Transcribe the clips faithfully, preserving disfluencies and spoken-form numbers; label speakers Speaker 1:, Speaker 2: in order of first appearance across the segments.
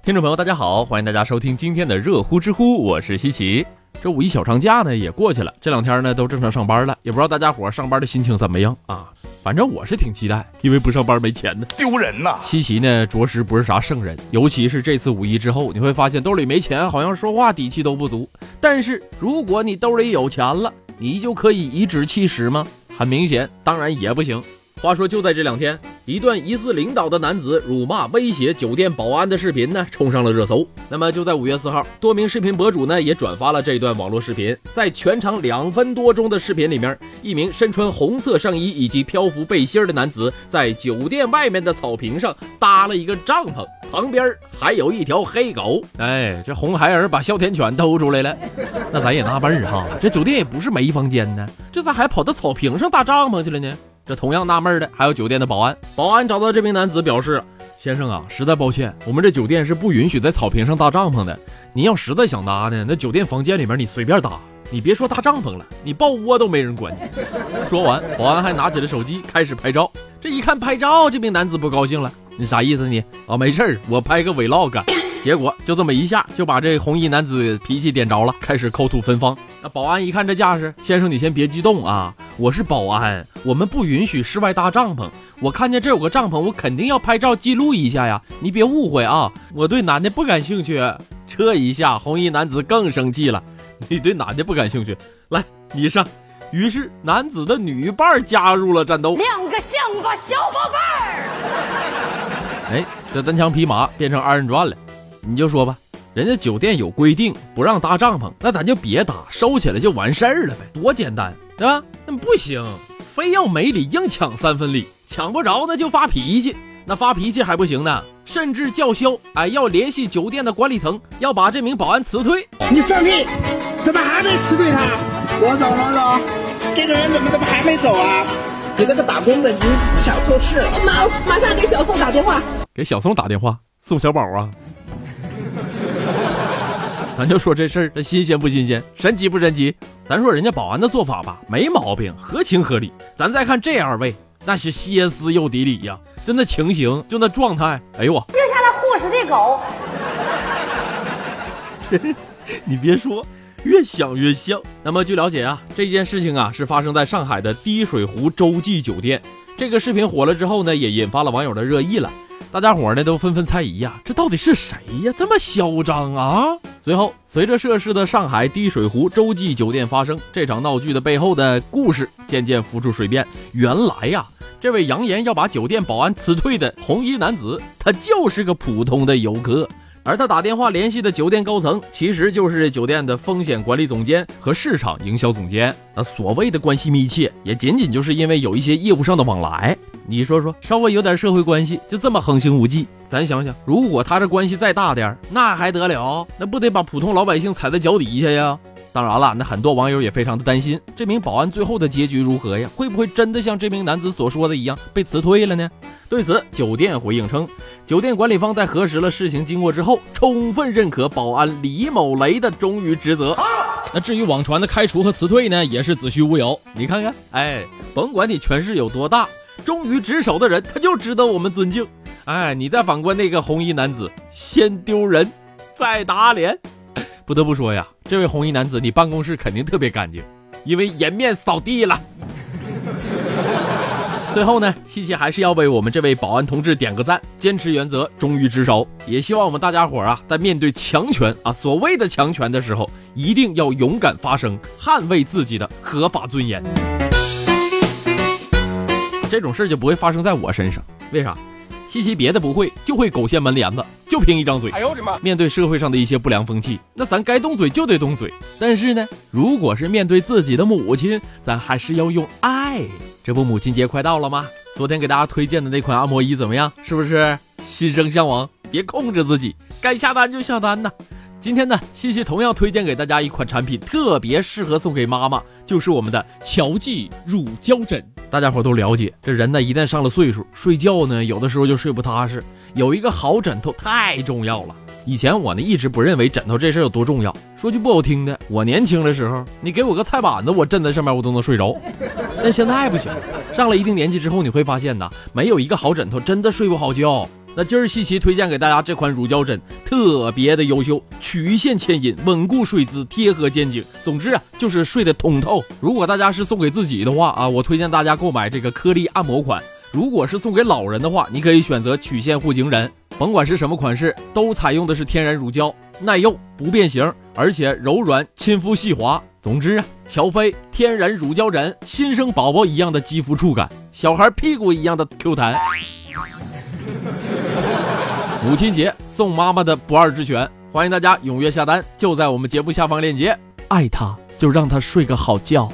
Speaker 1: 听众朋友大家好，欢迎大家收听今天的热乎知乎，我是西奇。这五一小长假呢也过去了，这两天呢都正常上班了，也不知道大家伙上班的心情怎么样啊？反正我是挺期待，因为不上班没钱呢，
Speaker 2: 丢人呐！
Speaker 1: 西奇呢着实不是啥圣人，尤其是这次五一之后，你会发现兜里没钱，好像说话底气都不足。但是如果你兜里有钱了，你就可以颐指气使吗？很明显，当然也不行。话说就在这两天，一段疑似领导的男子辱骂威胁酒店保安的视频呢冲上了热搜。那么就在五月四号，多名视频博主呢也转发了这段网络视频。在全长两分多钟的视频里面，一名身穿红色上衣以及漂浮背心的男子在酒店外面的草坪上搭了一个帐篷，旁边还有一条黑狗。哎，这红孩儿把哮天犬偷出来了。那咱也纳闷哈，这酒店也不是没房间呢，这咋还跑到草坪上搭帐篷去了呢？这同样纳闷的还有酒店的保安。保安找到这名男子表示，先生啊，实在抱歉，我们这酒店是不允许在草坪上搭帐篷的，您要实在想搭呢，那酒店房间里面你随便搭，你别说搭帐篷了，你抱窝都没人管你。说完，保安还拿起了手机开始拍照。这一看拍照，这名男子不高兴了，你啥意思你啊？没事，我拍个 vlog。结果就这么一下就把这红衣男子脾气点着了，开始口吐芬芳。那保安一看这架势，先生你先别激动啊，我是保安，我们不允许室外搭帐篷，我看见这有个帐篷，我肯定要拍照记录一下呀，你别误会啊，我对男的不感兴趣。这一下红衣男子更生气了，你对男的不感兴趣，来你上。于是男子的女伴加入了战斗，
Speaker 3: 两个像个小宝贝儿。
Speaker 1: 哎，这单枪匹马变成二人转了。你就说吧，人家酒店有规定不让搭帐篷，那咱就别搭，收起来就完事儿了呗，多简单，对吧？那不行，非要没理硬抢三分理，抢不着那就发脾气，那发脾气还不行呢，甚至叫嚣，哎，要联系酒店的管理层，要把这名保安辞退。
Speaker 4: 你放屁，怎么还没辞退他？我走我走，这个人怎么怎么还没走啊？你那个打工的，你不想做事？
Speaker 3: 马马上给小宋打电话，
Speaker 1: 给小宋打电话，宋小宝啊。咱就说这事儿，这新鲜不新鲜，神奇不神奇？咱说人家保安的做法吧，没毛病，合情合理。咱再看这二位，那是歇斯又底里呀，就那情形，就那状态，哎呦我，
Speaker 3: 就像那护士的狗。
Speaker 1: 你别说，越想越像。那么据了解啊，这件事情啊是发生在上海的滴水湖洲际酒店。这个视频火了之后呢，也引发了网友的热议了。大家伙呢都纷纷猜疑呀，这到底是谁呀？这么嚣张啊！随后，随着涉事的上海滴水湖洲际酒店发生，这场闹剧的背后的故事渐渐浮出水面。原来呀，这位扬言要把酒店保安辞退的红衣男子，他就是个普通的游客。而他打电话联系的酒店高层，其实就是酒店的风险管理总监和市场营销总监。那所谓的关系密切，也仅仅就是因为有一些业务上的往来。你说说，稍微有点社会关系，就这么横行无忌？咱想想，如果他这关系再大点，那还得了？那不得把普通老百姓踩在脚底下呀？当然了，那很多网友也非常的担心，这名保安最后的结局如何呀？会不会真的像这名男子所说的一样被辞退了呢？对此，酒店回应称，酒店管理方在核实了事情经过之后，充分认可保安李某雷的忠于职责。那至于网传的开除和辞退呢，也是子虚乌有。你看看，哎，甭管你权势有多大，忠于职守的人他就值得我们尊敬。哎，你再反观那个红衣男子，先丢人再打脸。不得不说呀，这位红衣男子，你办公室肯定特别干净，因为颜面扫地了。最后呢，西西还是要为我们这位保安同志点个赞，坚持原则，忠于职守。也希望我们大家伙啊，在面对强权啊，所谓的强权的时候，一定要勇敢发声，捍卫自己的合法尊严。这种事就不会发生在我身上，为啥？西西别的不会，就会狗掀门帘子，就凭一张嘴。
Speaker 2: 哎呦我的妈！
Speaker 1: 面对社会上的一些不良风气，那咱该动嘴就得动嘴。但是呢，如果是面对自己的母亲，咱还是要用爱。这不母亲节快到了吗？昨天给大家推荐的那款按摩仪怎么样？是不是心生向往？别控制自己，该下单就下单呐。今天呢，西西同样推荐给大家一款产品，特别适合送给妈妈，就是我们的乔记乳胶枕。大家伙都了解，这人呢一旦上了岁数，睡觉呢有的时候就睡不踏实，有一个好枕头太重要了。以前我呢一直不认为枕头这事有多重要，说句不好听的，我年轻的时候，你给我个菜板子，我枕在上面我都能睡着。但现在不行，上了一定年纪之后，你会发现呢，没有一个好枕头真的睡不好觉。 那今儿西奇推荐给大家这款乳胶枕特别的优秀，曲线牵引，稳固睡姿，贴合肩颈，总之啊就是睡得通透。如果大家是送给自己的话啊，我推荐大家购买这个颗粒按摩款。如果是送给老人的话，你可以选择曲线护颈枕。甭管是什么款式，都采用的是天然乳胶，耐用不变形，而且柔软亲肤细滑。总之啊，乔飞天然乳胶枕，新生宝宝一样的肌肤触感，小孩屁股一样的 Q 弹。母亲节送妈妈的不二之选，欢迎大家踊跃下单，就在我们节目下方链接。爱他就让他睡个好觉。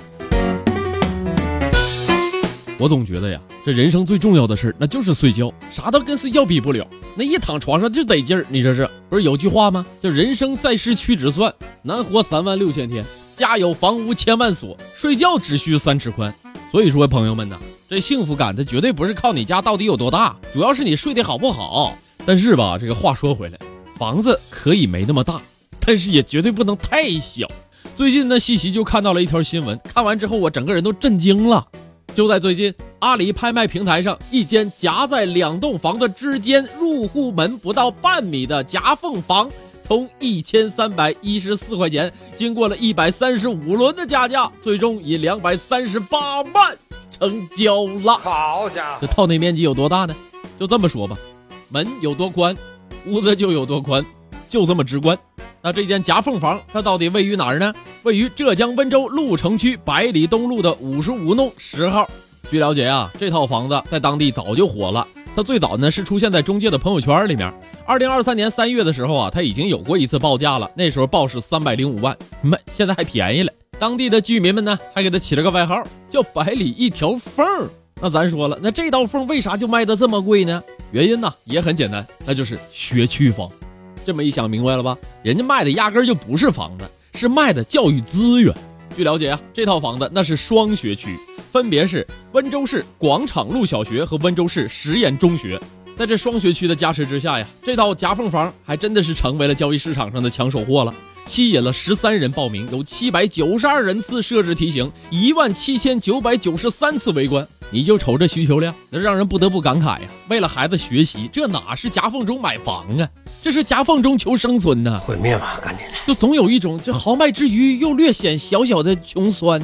Speaker 1: 我总觉得呀，这人生最重要的事那就是睡觉，啥都跟睡觉比不了，那一躺床上就得劲儿。你这是不是有句话吗？叫人生在世屈指算，难活三万六千天，家有房屋千万所，睡觉只需三尺宽。所以说朋友们呐，这幸福感它绝对不是靠你家到底有多大，主要是你睡得好不好。但是吧，这个话说回来，房子可以没那么大，但是也绝对不能太小。最近呢，西西就看到了一条新闻，看完之后我整个人都震惊了。就在最近，阿里拍卖平台上，一间夹在两栋房子之间，入户门不到半米的夹缝房，从一千三百一十四块钱，经过了一百三十五轮的加价，最终以两百三十八万成交了。
Speaker 2: 好家伙，
Speaker 1: 这套内面积有多大呢？就这么说吧，门有多宽，屋子就有多宽，就这么直观。那这间夹缝房它到底位于哪儿呢？位于浙江温州鹿城区百里东路的五十五弄十号。据了解啊，这套房子在当地早就火了。它最早呢是出现在中介的朋友圈里面。二零二三年三月的时候啊，它已经有过一次报价了，那时候报是三百零五万，没，现在还便宜了。当地的居民们呢还给它起了个外号，叫百里一条缝。那咱说了，那这道缝为啥就卖得这么贵呢？原因呢也很简单，那就是学区房。这么一想明白了吧？人家卖的压根就不是房子，是卖的教育资源。据了解啊，这套房子那是双学区，分别是温州市广场路小学和温州市实验中学。在这双学区的加持之下呀，这套夹缝房还真的是成为了交易市场上的抢手货了，吸引了十三人报名，有七百九十二人次设置题型，一万七千九百九十三次围观。你就瞅这需求量，那让人不得不感慨呀！为了孩子学习，这哪是夹缝中买房啊，这是夹缝中求生存呐、啊！
Speaker 2: 毁灭吧，赶紧的！
Speaker 1: 就总有一种这豪迈之余又略显小小的穷酸。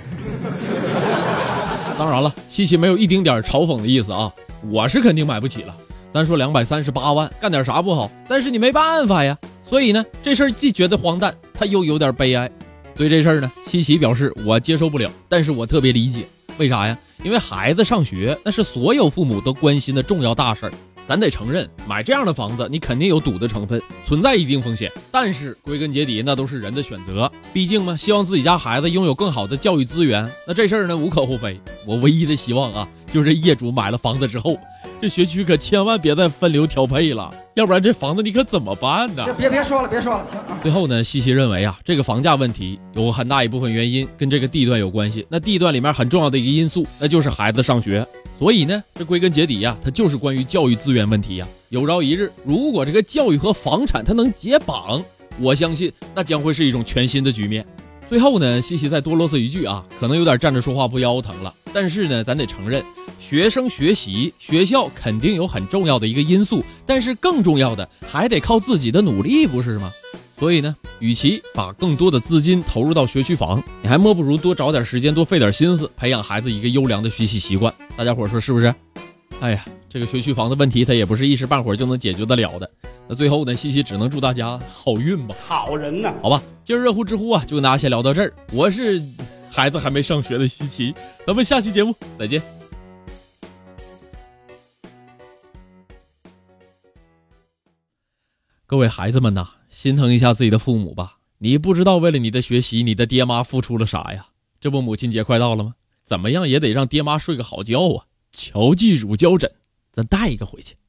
Speaker 1: 当然了，西西没有一丁点嘲讽的意思啊，我是肯定买不起了。咱说两百三十八万，干点啥不好？但是你没办法呀。所以呢，这事儿既觉得荒诞，他又有点悲哀。对这事儿呢，西西表示我接受不了，但是我特别理解。为啥呀？因为孩子上学那是所有父母都关心的重要大事儿。咱得承认，买这样的房子你肯定有赌的成分，存在一定风险，但是归根结底那都是人的选择。毕竟嘛，希望自己家孩子拥有更好的教育资源，那这事儿呢无可厚非。我唯一的希望啊，就是业主买了房子之后，这学区可千万别再分流调配了，要不然这房子你可怎么办呢？
Speaker 2: 别别说了，别说了，行啊。
Speaker 1: 最后呢，西西认为啊，这个房价问题有很大一部分原因跟这个地段有关系。那地段里面很重要的一个因素，那就是孩子上学。所以呢，这归根结底呀、啊，它就是关于教育资源问题呀、啊。有朝一日，如果这个教育和房产它能解绑，我相信那将会是一种全新的局面。最后呢，西西再多啰嗦一句啊，可能有点站着说话不腰疼了。但是呢，咱得承认，学生学习，学校肯定有很重要的一个因素，但是更重要的还得靠自己的努力，不是吗？所以呢，与其把更多的资金投入到学区房，你还莫不如多找点时间，多费点心思，培养孩子一个优良的学习习惯。大家伙说是不是？哎呀，这个学区房的问题，它也不是一时半会儿就能解决得了的。那最后呢，西西只能祝大家好运吧。
Speaker 2: 好人呢？
Speaker 1: 好吧，今儿热乎知乎啊，就跟大家先聊到这儿。我是孩子还没上学的西西，咱们下期节目再见。各位孩子们呐，心疼一下自己的父母吧。你不知道为了你的学习，你的爹妈付出了啥呀？这不母亲节快到了吗？怎么样也得让爹妈睡个好觉啊。乔记乳胶枕，咱带一个回去。